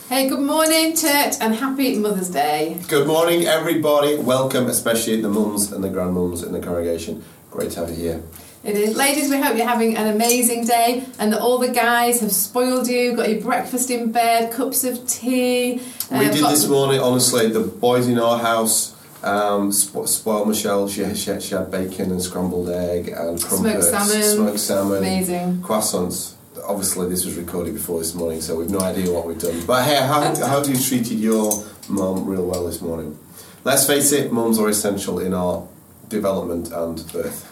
Hey, good morning, church, and happy Mother's Day. Good morning, everybody. Welcome, especially the mums and the grandmums in the congregation. Great to have you here. It is. Ladies, we hope you're having an amazing day and that all the guys have spoiled you, got your breakfast in bed, cups of tea. We did this morning, honestly, the boys in our house spoiled Michelle. She had bacon and scrambled egg and crumpets, smoked salmon, amazing croissants. Obviously, this was recorded before this morning, so we've no idea what we've done. But hey, how have you treated your mum real well this morning? Let's face it, mums are essential in our development and birth.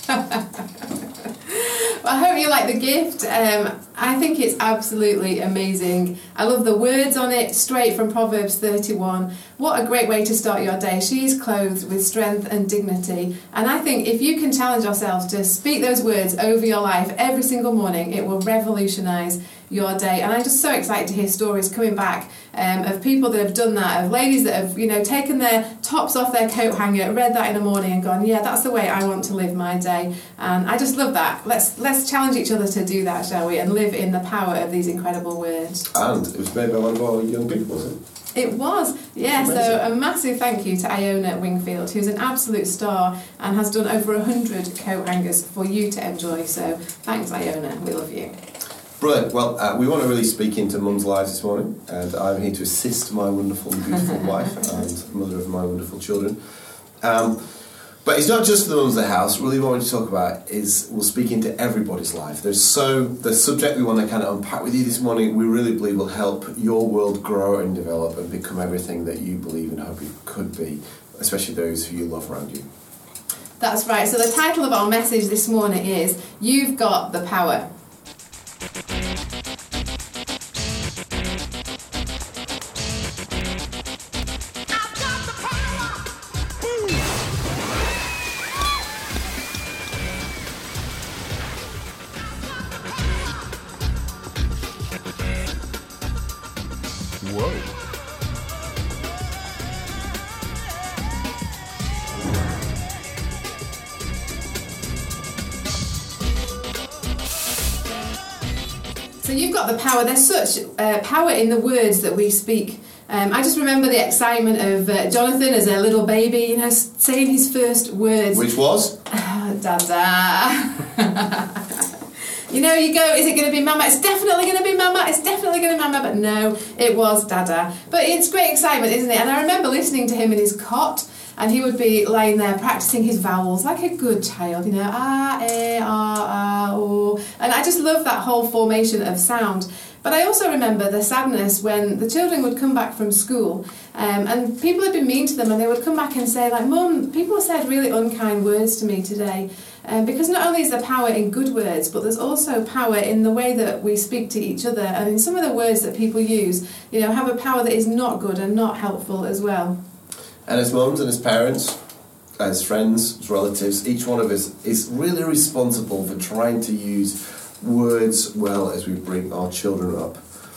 Well, I hope you like the gift. I think it's absolutely amazing. I love the words on it, straight from Proverbs 31. What a great way to start your day. She is clothed with strength and dignity. And I think if you can challenge ourselves to speak those words over your life every single morning, it will revolutionise your day. And I'm just so excited to hear stories coming back of people that have done that, of ladies that have, taken their tops off their coat hanger, read that in the morning and gone, yeah, that's the way I want to live my day. And I just love that. Let's challenge each other to do that, shall we? And live in the power of these incredible words. And it was made by one of our young people, was it? It was, yeah. Amazing. So a massive thank you to Iona Wingfield, who's an absolute star and has done over 100 coat hangers for you to enjoy. So thanks, Iona. We love you. Brilliant. Well, we want to really speak into mums' lives this morning, and I'm here to assist my wonderful and beautiful wife and mother of my wonderful children. But it's not just for the mums of the house. Really what we want to talk about is we'll speak into everybody's life. The subject we want to kind of unpack with you this morning, we really believe will help your world grow and develop and become everything that you believe and hope it could be, especially those who you love around you. That's right. So the title of our message this morning is You've Got the Power. So you've got the power. There's such power in the words that we speak. I just remember the excitement of Jonathan as a little baby, saying his first words. Which was? Dada. You go, is it going to be Mama? It's definitely going to be Mama. It's definitely going to be Mama. But no, it was Dada. But it's great excitement, isn't it? And I remember listening to him in his cot, and he would be lying there practicing his vowels like a good child, ah, eh, ah, oh. And I just love that whole formation of sound. But I also remember the sadness when the children would come back from school and people had been mean to them, and they would come back and say, like, Mum, people said really unkind words to me today. Because not only is there power in good words, but there's also power in the way that we speak to each other. And in some of the words that people use, have a power that is not good and not helpful as well. And as mums and as parents, as friends, as relatives, each one of us is really responsible for trying to use words well as we bring our children up.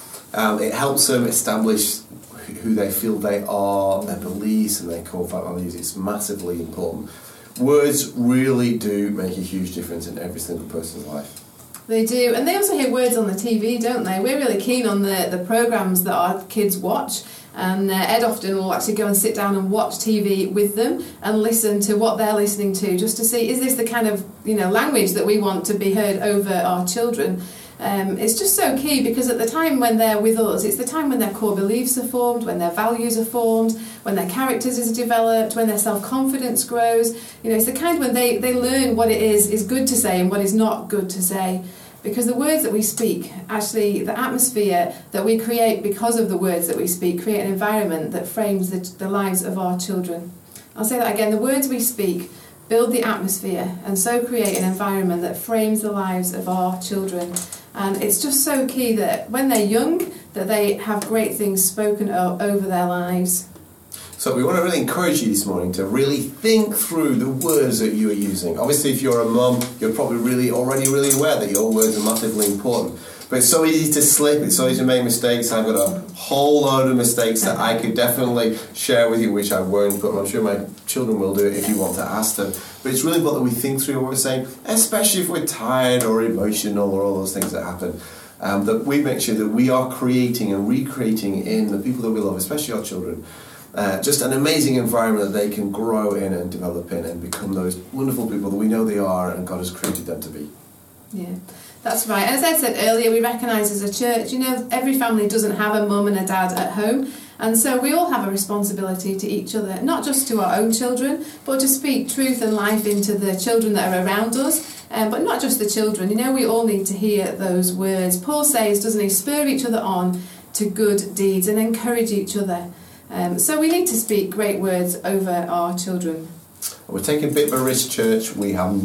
It helps them establish who they feel they are, their beliefs and their core values. It's massively important. Words really do make a huge difference in every single person's life. They do, and they also hear words on the TV, don't they? We're really keen on the programmes that our kids watch, and Ed often will actually go and sit down and watch TV with them and listen to what they're listening to, just to see, is this the kind of language that we want to be heard over our children? It's just so key, because at the time when they're with us, it's the time when their core beliefs are formed, when their values are formed, when their characters is developed, when their self-confidence grows. It's the kind when they learn what it is good to say and what is not good to say. Because the words that we speak, actually the atmosphere that we create because of the words that we speak, create an environment that frames the lives of our children. I'll say that again, the words we speak build the atmosphere and so create an environment that frames the lives of our children. And it's just so key that when they're young, that they have great things spoken over their lives. So we want to really encourage you this morning to really think through the words that you are using. Obviously, if you're a mum, you're probably already really aware that your words are massively important. But it's so easy to slip, it's so easy to make mistakes. I've got a whole load of mistakes that I could definitely share with you, which I won't, but I'm sure my children will do it if you want to ask them. But it's really important that we think through what we're saying, especially if we're tired or emotional or all those things that happen. that we make sure that we are creating and recreating in the people that we love, especially our children, just an amazing environment that they can grow in and develop in and become those wonderful people that we know they are and God has created them to be. Yeah, that's right. As I said earlier, we recognise as a church, every family doesn't have a mum and a dad at home. And so we all have a responsibility to each other, not just to our own children, but to speak truth and life into the children that are around us. But not just the children. We all need to hear those words. Paul says, doesn't he, spur each other on to good deeds and encourage each other. So we need to speak great words over our children. We're taking a bit of a risk, church. We have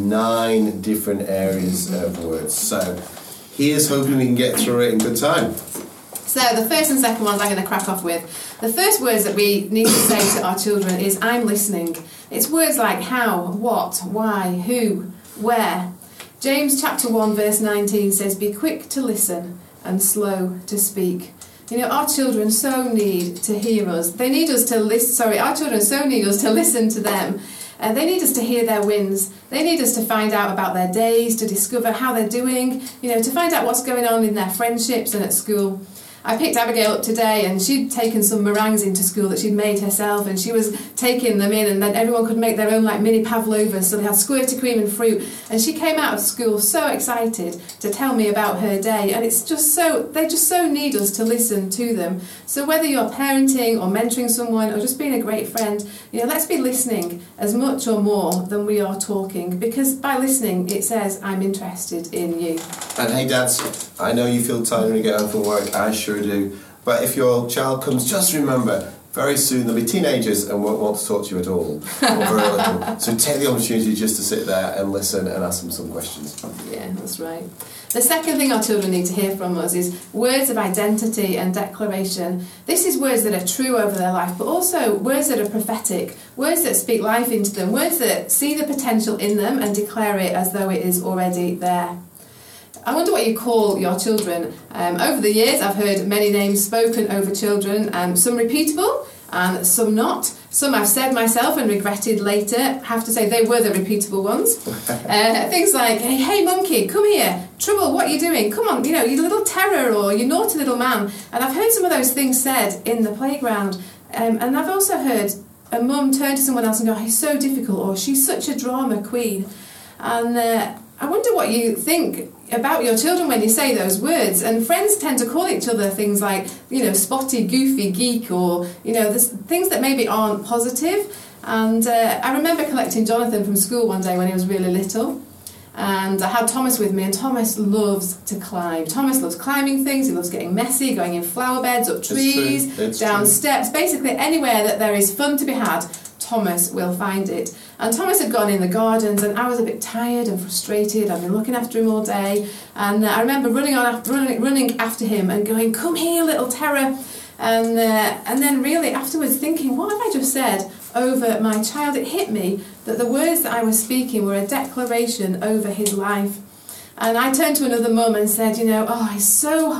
9 different areas of words. So here's hoping we can get through it in good time. So the first and second ones I'm going to crack off with. The first words that we need to say to our children is, I'm listening. It's words like how, what, why, who, where. James chapter 1 verse 19 says, be quick to listen and slow to speak. Our children so need to hear us. They need us to listen. Our children so need us to listen to them. They need us to hear their wins. They need us to find out about their days, to discover how they're doing, to find out what's going on in their friendships and at school. I picked Abigail up today and she'd taken some meringues into school that she'd made herself, and she was taking them in, and then everyone could make their own mini pavlovas, so they had squirty cream and fruit, and she came out of school so excited to tell me about her day. And it's just they just so need us to listen to them. So whether you're parenting or mentoring someone or just being a great friend, let's be listening as much or more than we are talking, because by listening it says, I'm interested in you. And hey dads, I know you feel tired when you get home from work, I sure do. But if your child comes, just remember, very soon they'll be teenagers and won't want to talk to you at all, or very little. So take the opportunity just to sit there and listen and ask them some questions. Yeah, that's right. The second thing our children need to hear from us is words of identity and declaration. This is words that are true over their life, but also words that are prophetic, words that speak life into them, words that see the potential in them and declare it as though it is already there. I wonder what you call your children. Over the years, I've heard many names spoken over children, some repeatable and some not. Some I've said myself and regretted later. I have to say they were the repeatable ones. Things like, hey monkey, come here. Trouble, what are you doing? Come on, you little terror, or you naughty little man. And I've heard some of those things said in the playground. And I've also heard a mum turn to someone else and go, he's so difficult, or she's such a drama queen. And I wonder what you think about your children when you say those words. And friends tend to call each other things like, spotty, goofy, geek, or, there's things that maybe aren't positive. And I remember collecting Jonathan from school one day when he was really little. And I had Thomas with me, and Thomas loves to climb. Thomas loves climbing things. He loves getting messy, going in flower beds, up trees, down steps. Basically anywhere that there is fun to be had, Thomas will find it. And Thomas had gone in the gardens, and I was a bit tired and frustrated. I'd been looking after him all day, and I remember running after him and going, come here, little terror. And then really afterwards thinking, what have I just said over my child? It hit me that the words that I was speaking were a declaration over his life. And I turned to another mum and said, it's so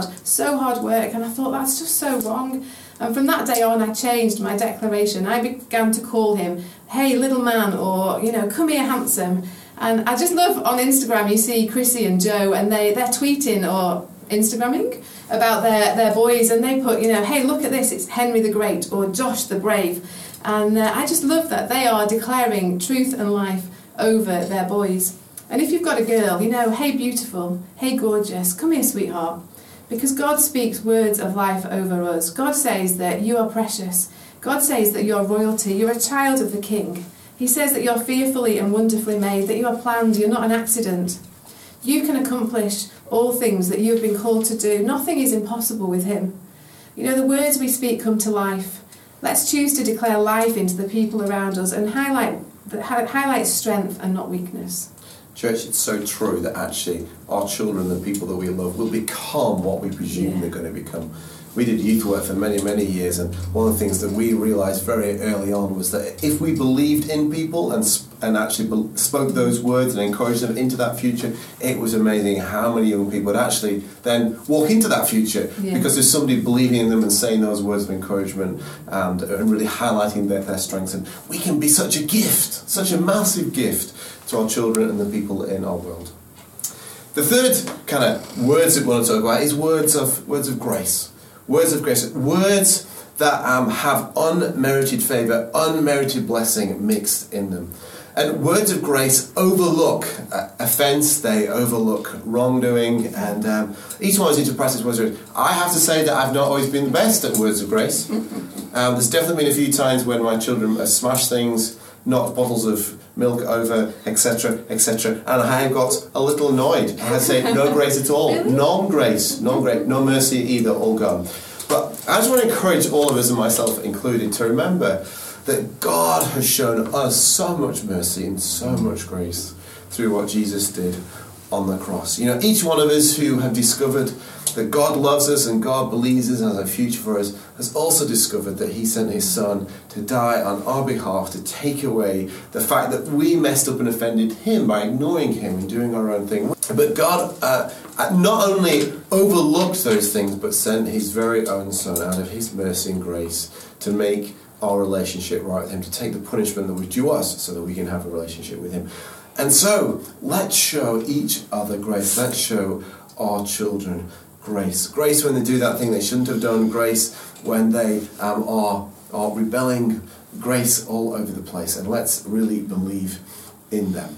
hard work. And I thought, that's just so wrong. And from that day on, I changed my declaration. I began to call him, hey, little man, or, come here, handsome. And I just love on Instagram, you see Chrissy and Joe, and they're tweeting or Instagramming about their boys, and they put, hey, look at this, it's Henry the Great, or Josh the Brave. And I just love that they are declaring truth and life over their boys. And if you've got a girl, hey, beautiful, hey, gorgeous, come here, sweetheart. Because God speaks words of life over us. God says that you are precious. God says that you're royalty. You're a child of the King. He says that you're fearfully and wonderfully made, that you are planned, you're not an accident. You can accomplish all things that you have been called to do. Nothing is impossible with him. The words we speak come to life. Let's choose to declare life into the people around us and highlight strength and not weakness. Church, it's so true that actually our children, the people that we love, will become what we presume they're going to become. We did youth work for many, many years, and one of the things that we realised very early on was that if we believed in people and actually spoke those words and encouraged them into that future, it was amazing how many young people would actually then walk into that future because there's somebody believing in them and saying those words of encouragement and really highlighting their strengths. And we can be such a gift, such a massive gift to our children and the people in our world. The third kind of words that we want to talk about is words of grace. Words of grace. Words that have unmerited favour, unmerited blessing mixed in them. And words of grace overlook offence, they overlook wrongdoing, and each one is into practice words of grace. I have to say that I've not always been the best at words of grace. There's definitely been a few times when my children have smashed things, knocked bottles of milk over, etc., etc., and I have got a little annoyed. I say no grace at all. Really? Non-grace, no mercy either, all gone. But I just want to encourage all of us, and myself included, to remember that God has shown us so much mercy and so much grace through what Jesus did on the cross. You know, each one of us who have discovered that God loves us and God believes us and has a future for us has also discovered that he sent his son to die on our behalf to take away the fact that we messed up and offended him by ignoring him and doing our own thing. But God not only overlooked those things but sent his very own son out of his mercy and grace to make our relationship right with him, to take the punishment that was due us so that we can have a relationship with him. And so, let's show each other grace. Let's show our children grace. Grace when they do that thing they shouldn't have done. Grace when they are rebelling. Grace all over the place. And let's really believe in them.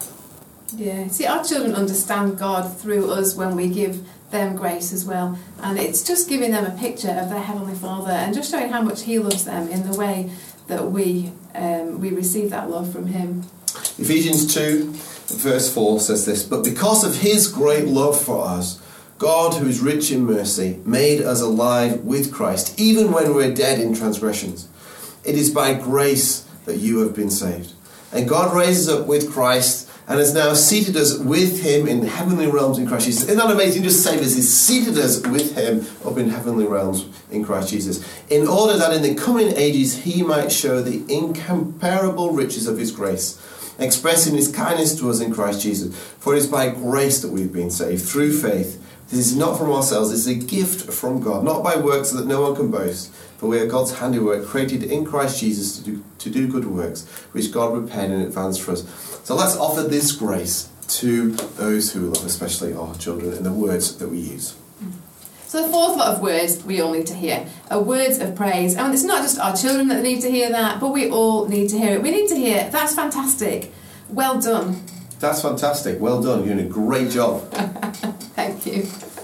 Yeah, see, our children understand God through us when we give them grace as well, and it's just giving them a picture of their Heavenly Father and just showing how much he loves them in the way that we receive that love from him. Ephesians 2 verse 4 says this: "But because of his great love for us, God, who is rich in mercy, made us alive with Christ, even when we're dead in transgressions. It is by grace that you have been saved. And God raises up with Christ and has now seated us with him in heavenly realms in Christ Jesus." Isn't that amazing? Just saved us. He's seated us with him up in heavenly realms in Christ Jesus, in order that in the coming ages he might show the incomparable riches of his grace, expressing his kindness to us in Christ Jesus. For it is by grace that we've been saved, through faith. This is not from ourselves, it's a gift from God, not by works so that no one can boast. For we are God's handiwork, created in Christ Jesus to do good works, which God prepared in advance for us. So let's offer this grace to those who love, especially our children, in the words that we use. So the fourth lot of words we all need to hear are words of praise. And it's not just our children that need to hear that, but we all need to hear it. We need to hear, "That's fantastic. Well done." That's fantastic. Well done. You're doing a great job. Thank you.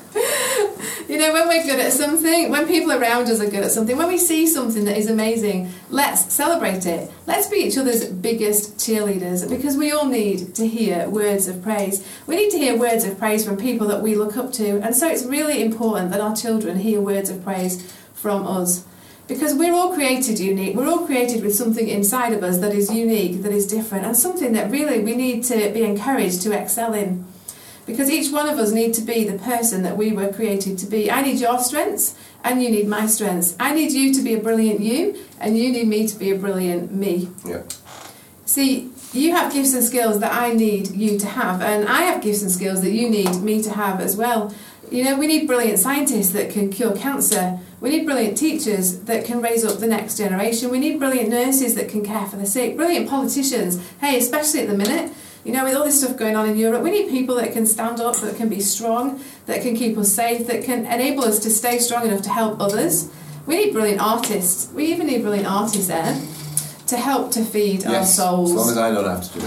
You know, when we're good at something, when people around us are good at something, when we see something that is amazing, let's celebrate it. Let's be each other's biggest cheerleaders, because we all need to hear words of praise. We need to hear words of praise from people that we look up to, and so it's really important that our children hear words of praise from us. Because we're all created unique. We're all created with something inside of us that is unique, that is different, and something that really we need to be encouraged to excel in. Because each one of us need to be the person that we were created to be. I need your strengths, and you need my strengths. I need you to be a brilliant you, and you need me to be a brilliant me. Yeah. See, you have gifts and skills that I need you to have, and I have gifts and skills that you need me to have as well. You know, we need brilliant scientists that can cure cancer. We need brilliant teachers that can raise up the next generation. We need brilliant nurses that can care for the sick. Brilliant politicians. Hey, especially at the minute, you know, with all this stuff going on in Europe, we need people that can stand up, that can be strong, that can keep us safe, that can enable us to stay strong enough to help others. We need brilliant artists. We even need brilliant artists there to help to feed our souls. As long as I don't have to do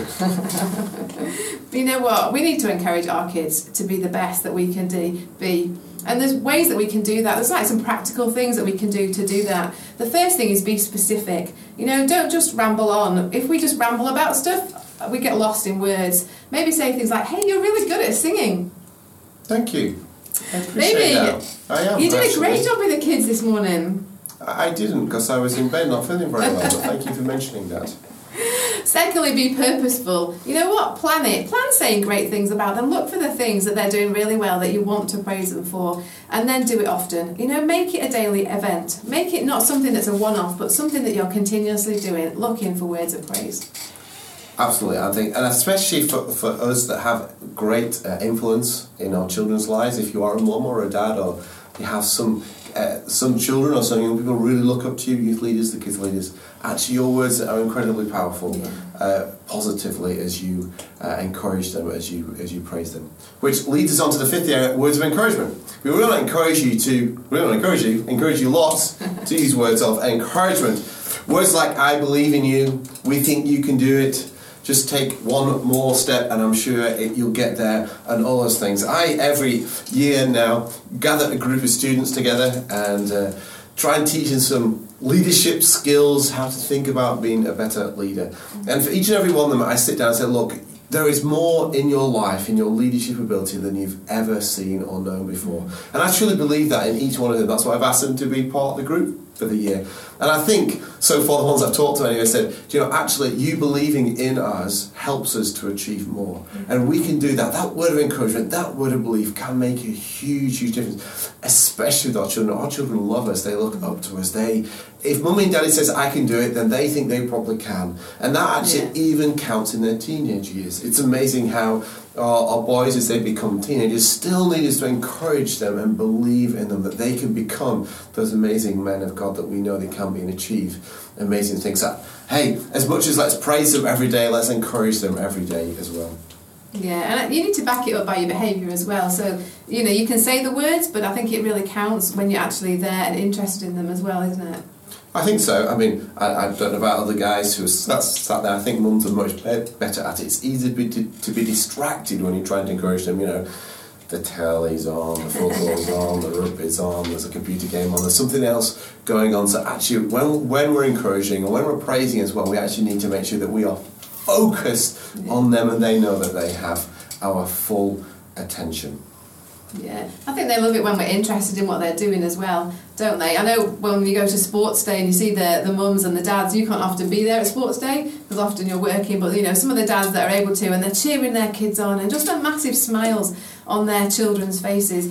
it. But you know what? We need to encourage our kids to be the best that we can be. And there's ways that we can do that. There's like some practical things that we can do to do that. The first thing is be specific. You know, don't just ramble on. If we just ramble about stuff, we get lost in words. Maybe say things like, "Hey, you're really good at singing." Thank you. I appreciate that. I am. You did a great job with the kids this morning. I didn't, because I was in bed not feeling very well, but thank you for mentioning that. Secondly, be purposeful. You know what? Plan it. Plan saying great things about them. Look for the things that they're doing really well that you want to praise them for, and then do it often. You know, make it a daily event. Make it not something that's a one-off, but something that you're continuously doing, looking for words of praise. Absolutely, I think, and especially for us that have great influence in our children's lives, if you are a mum or a dad, or you have some some children or some young people really look up to you, youth leaders, the kids leaders. Actually, your words are incredibly powerful, positively, as you encourage them, as you praise them. Which leads us on to the fifth area, words of encouragement. We want to encourage you lots to use words of encouragement. Words like, I believe in you, we think you can do it, just take one more step and I'm sure you'll get there, and all those things. I, every year now, gather a group of students together and try and teach them some leadership skills, how to think about being a better leader. And for each and every one of them, I sit down and say, look, there is more in your life, in your leadership ability, than you've ever seen or known before. And I truly believe that in each one of them. That's why I've asked them to be part of the group for the year. And I think, so far the ones I've talked to anyway, said, actually, you believing in us helps us to achieve more. And we can do that. That word of encouragement, that word of belief can make a huge, huge difference, especially with our children. Our children love us. They look up to us. If mummy and daddy says, I can do it, then they think they probably can. And that actually even counts in their teenage years. It's amazing how our boys, as they become teenagers, still need us to encourage them and believe in them, that they can become those amazing men of God that we know they can be and achieve amazing things. So, hey, as much as let's praise them every day, let's encourage them every day as well. Yeah, and you need to back it up by your behaviour as well. So, you can say the words, but I think it really counts when you're actually there and interested in them as well, isn't it? I think so. I mean, I don't know about other guys who are sat there. I think mums are much better at it. It's easy to be distracted when you're trying to encourage them. The telly's on, the football's on, the rugby's on, there's a computer game on, there's something else going on. So actually, when we're encouraging and when we're praising as well, we actually need to make sure that we are focused on them and they know that they have our full attention. Yeah, I think they love it when we're interested in what they're doing as well, don't they? I know when you go to sports day and you see the mums and the dads, you can't often be there at sports day because often you're working, but some of the dads that are able to, and they're cheering their kids on and just the massive smiles on their children's faces.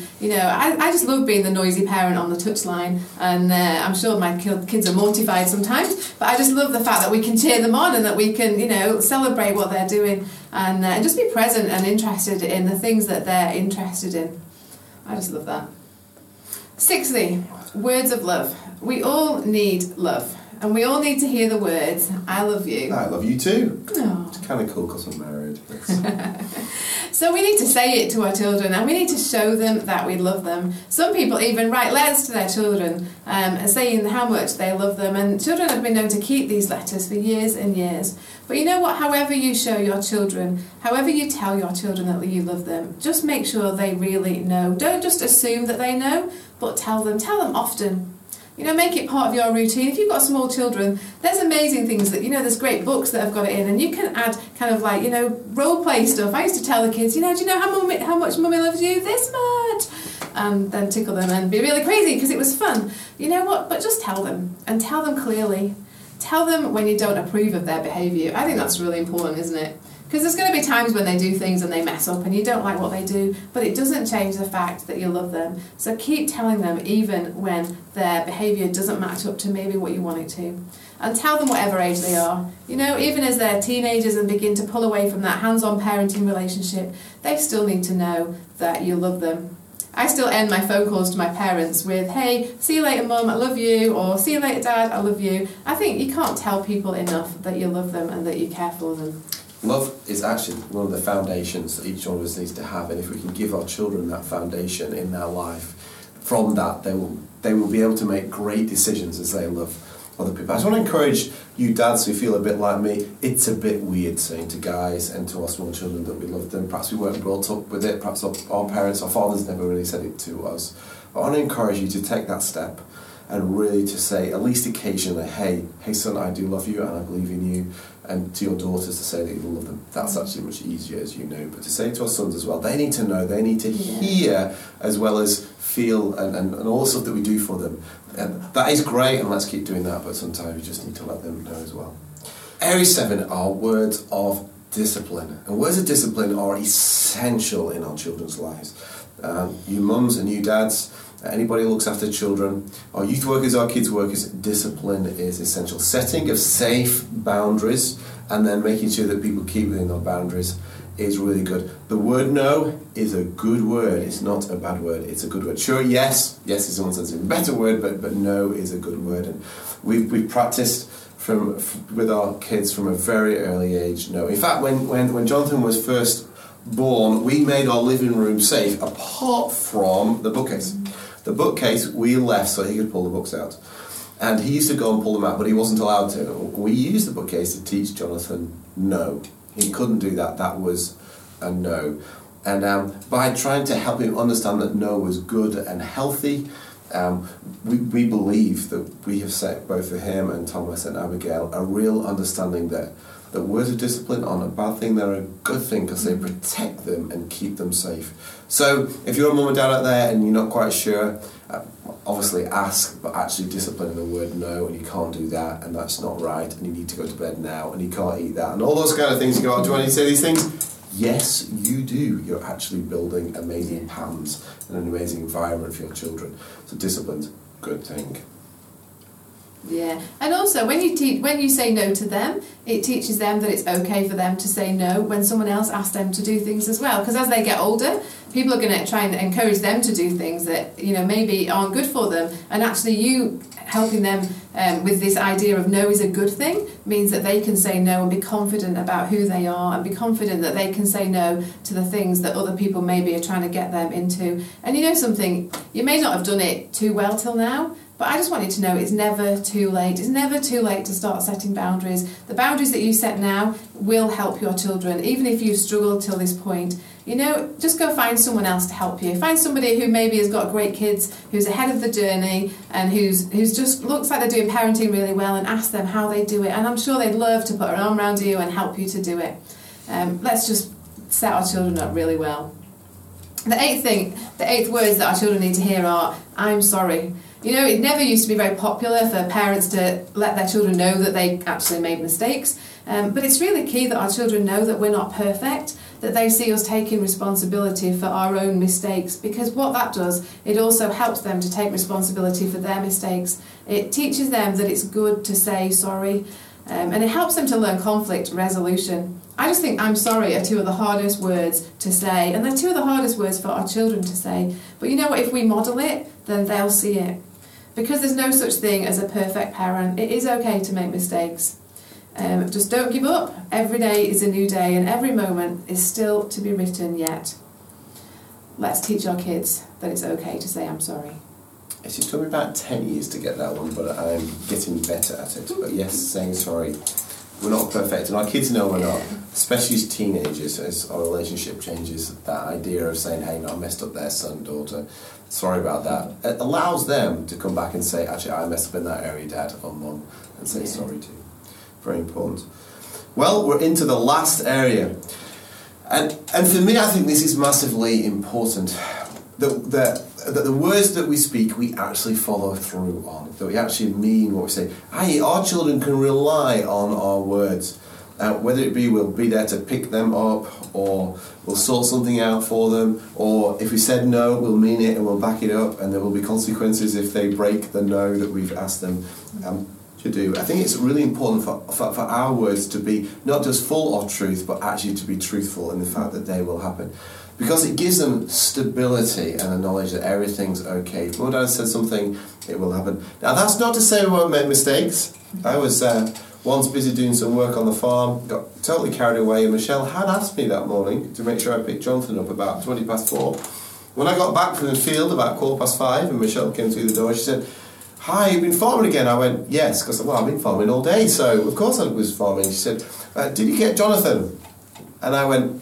I just love being the noisy parent on the touchline, and I'm sure my kids are mortified sometimes, but I just love the fact that we can cheer them on and that we can, celebrate what they're doing and just be present and interested in the things that they're interested in. I just love that. Sixthly, words of love. We all need love, and we all need to hear the words, I love you. I love you too. Oh. It's kind of cool because I'm married. So we need to say it to our children, and we need to show them that we love them. Some people even write letters to their children saying how much they love them, and children have been known to keep these letters for years and years. But you know what? However you show your children, however you tell your children that you love them, just make sure they really know. Don't just assume that they know, but tell them often. Make it part of your routine. If you've got small children, there's amazing things that, there's great books that have got it in, and you can add kind of like, role play stuff. I used to tell the kids, do you know how much mummy loves you? This much. And then tickle them and be really crazy because it was fun. You know what? But just tell them, and tell them clearly. Tell them when you don't approve of their behaviour. I think that's really important, isn't it? Because there's going to be times when they do things and they mess up and you don't like what they do, but it doesn't change the fact that you love them. So keep telling them even when their behaviour doesn't match up to maybe what you want it to. And tell them whatever age they are. Even as they're teenagers and begin to pull away from that hands-on parenting relationship, they still need to know that you love them. I still end my phone calls to my parents with, hey, see you later, Mum, I love you, or see you later, Dad, I love you. I think you can't tell people enough that you love them and that you care for them. Love is actually one of the foundations that each one of us needs to have, and if we can give our children that foundation in their life, from that they will be able to make great decisions as they love other people. I just want to encourage you dads who feel a bit like me. It's a bit weird saying to guys and to our small children that we love them. Perhaps we weren't brought up with it, perhaps our parents, our fathers never really said it to us. But I want to encourage you to take that step and really to say, at least occasionally, hey son, I do love you and I believe in you, and to your daughters to say that you love them. That's actually much easier, as you know. But to say to our sons as well, they need to know, they need to hear as well as feel and all the stuff that we do for them. And that is great, and let's keep doing that, but sometimes we just need to let them know as well. Area 7 are words of discipline. And words of discipline are essential in our children's lives. You mums and you dads, anybody who looks after children, our youth workers, our kids workers, discipline is essential. Setting of safe boundaries and then making sure that people keep within those boundaries is really good. The word no is a good word. It's not a bad word. It's a good word. Sure, yes is in one sense a better word, but no is a good word. And we've practiced with our kids from a very early age. No, in fact, when Jonathan was first born, we made our living room safe apart from the bookcase. The bookcase we left so he could pull the books out. And he used to go and pull them out, but he wasn't allowed to. We used the bookcase to teach Jonathan no. He couldn't do that. That was a no. And by trying to help him understand that no was good and healthy, we believe that we have set, both for him and Thomas and Abigail, a real understanding that words of discipline aren't a bad thing, they're a good thing because they protect them and keep them safe. So if you're a mum and dad out there and you're not quite sure, obviously ask, but actually discipline the word no, and you can't do that, and that's not right, and you need to go to bed now, and you can't eat that, and all those kind of things. You go, do I need to say these things? Yes, you do. You're actually building amazing patterns and an amazing environment for your children. So discipline's a good thing. Yeah, and also when you say no to them, it teaches them that it's okay for them to say no when someone else asks them to do things as well. Because as they get older, people are going to try and encourage them to do things that maybe aren't good for them. And actually, you helping them with this idea of no is a good thing means that they can say no and be confident about who they are and be confident that they can say no to the things that other people maybe are trying to get them into. And you know something, you may not have done it too well till now, but I just want you to know it's never too late. It's never too late to start setting boundaries. The boundaries that you set now will help your children, even if you've struggled till this point. Just go find someone else to help you. Find somebody who maybe has got great kids, who's ahead of the journey, and who's just looks like they're doing parenting really well, and ask them how they do it. And I'm sure they'd love to put an arm around you and help you to do it. Let's just set our children up really well. The eighth words that our children need to hear are, I'm sorry. It never used to be very popular for parents to let their children know that they actually made mistakes. But it's really key that our children know that we're not perfect, that they see us taking responsibility for our own mistakes. Because what that does, it also helps them to take responsibility for their mistakes. It teaches them that it's good to say sorry. And it helps them to learn conflict resolution. I just think I'm sorry are two of the hardest words to say. And they're two of the hardest words for our children to say. But you know what? If we model it, then they'll see it. Because there's no such thing as a perfect parent, it is okay to make mistakes. Just don't give up. Every day is a new day and every moment is still to be written yet. Let's teach our kids that it's okay to say I'm sorry. It took me about 10 years to get that one, but I'm getting better at it. But yes, saying sorry. We're not perfect, and our kids know we're not, especially as teenagers, as our relationship changes. That idea of saying, hey, no, I messed up there, son, daughter, sorry about that, it allows them to come back and say, actually, I messed up in that area, Dad or Mum, and say sorry too. Very important. Well, we're into the last area. And for me, I think this is massively important, that the words that we speak, we actually follow through on, that we actually mean what we say. Our children can rely on our words, whether it be we'll be there to pick them up, or we'll sort something out for them, or if we said no, we'll mean it and we'll back it up, and there will be consequences if they break the no that we've asked them to do. I think it's really important for our words to be not just full of truth, but actually to be truthful in the fact that they will happen. Because it gives them stability and the knowledge that everything's okay. If Mum Dad said something, it will happen. Now, that's not to say we won't make mistakes. I was once busy doing some work on the farm, got totally carried away, and Michelle had asked me that morning to make sure I picked Jonathan up about 4:20. When I got back from the field about 5:15, and Michelle came through the door, she said, hi, you've been farming again? I went, yes, because I've been farming all day, so of course I was farming. She said, did you get Jonathan? And I went,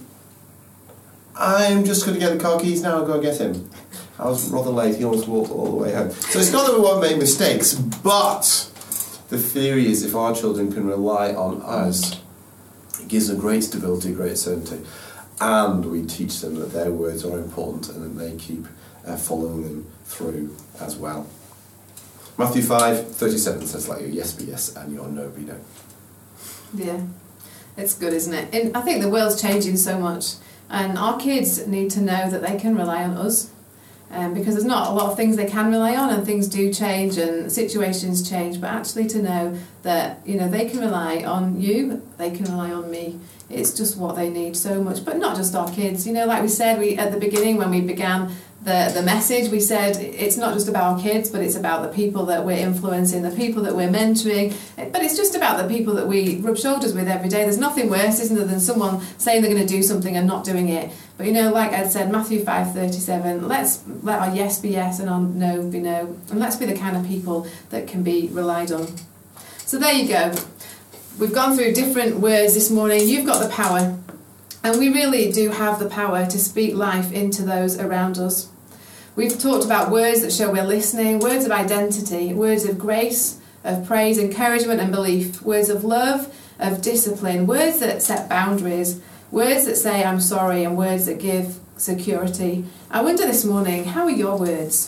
I'm just going to get the car keys now and go and get him. I was rather late, he almost walked all the way home. So it's not that we won't make mistakes, but the theory is if our children can rely on us, it gives them great stability, great certainty, and we teach them that their words are important and that they keep following them through as well. Matthew 5:37 says, like, your yes be yes and your no be no. Yeah, it's good, isn't it? I think the world's changing so much. And our kids need to know that they can rely on us, because there's not a lot of things they can rely on, and things do change and situations change, but actually to know that they can rely on you, they can rely on me It's just what they need so much. But not just our kids. Like we said at the beginning when we began the message, we said it's not just about our kids, but it's about the people that we're influencing, the people that we're mentoring. But it's just about the people that we rub shoulders with every day. There's nothing worse, isn't there, than someone saying they're going to do something and not doing it. But like Ed said, Matthew 5:37, let's let our yes be yes and our no be no. And let's be the kind of people that can be relied on. So there you go. We've gone through different words this morning. You've got the power. And we really do have the power to speak life into those around us. We've talked about words that show we're listening, words of identity, words of grace, of praise, encouragement and belief, words of love, of discipline, words that set boundaries, words that say I'm sorry, and words that give security. I wonder this morning, how are your words?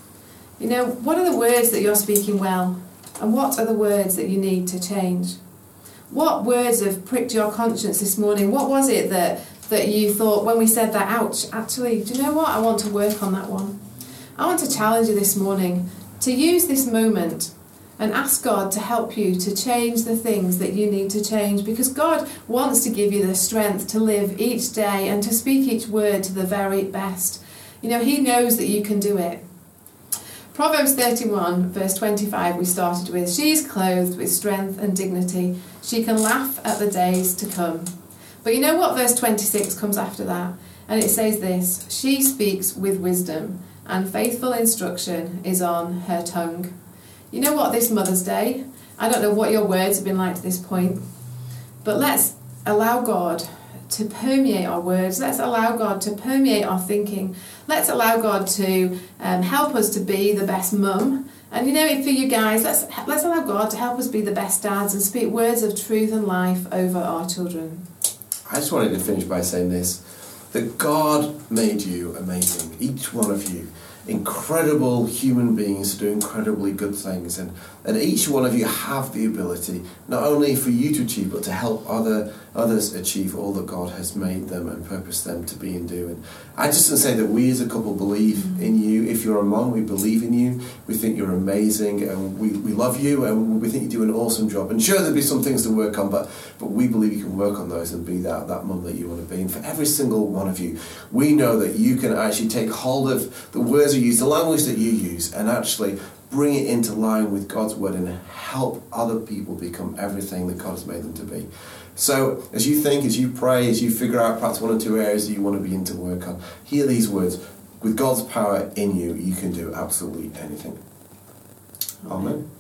What are the words that you're speaking well? And what are the words that you need to change? What words have pricked your conscience this morning? What was it that you thought when we said that, ouch, actually, do you know what? I want to work on that one. I want to challenge you this morning to use this moment and ask God to help you to change the things that you need to change, because God wants to give you the strength to live each day and to speak each word to the very best. He knows that you can do it. Proverbs 31, verse 25, we started with, she is clothed with strength and dignity. She can laugh at the days to come. But you know what? Verse 26 comes after that. And it says this, she speaks with wisdom, and faithful instruction is on her tongue. You know what, this Mother's Day, I don't know what your words have been like to this point, but let's allow God to permeate our words. Let's allow God to permeate our thinking. Let's allow God to help us to be the best mum. And for you guys, let's allow God to help us be the best dads and speak words of truth and life over our children. I just wanted to finish by saying this, that God made you amazing, each one of you. Incredible human beings to do incredibly good things, and each one of you have the ability not only for you to achieve, but to help others achieve all that God has made them and purposed them to be and do. And I just want to say that we as a couple believe in you. If you're a mom, we believe in you. We think you're amazing, and we love you, and we think you do an awesome job. And sure, there'll be some things to work on, but we believe you can work on those and be that mum that you want to be. And for every single one of you, we know that you can actually take hold of the words you use, the language that you use, and actually bring it into line with God's word and help other people become everything that God has made them to be. So as you think, as you pray, as you figure out perhaps one or two areas that you want to begin to work on, hear these words. With God's power in you, you can do absolutely anything. Amen.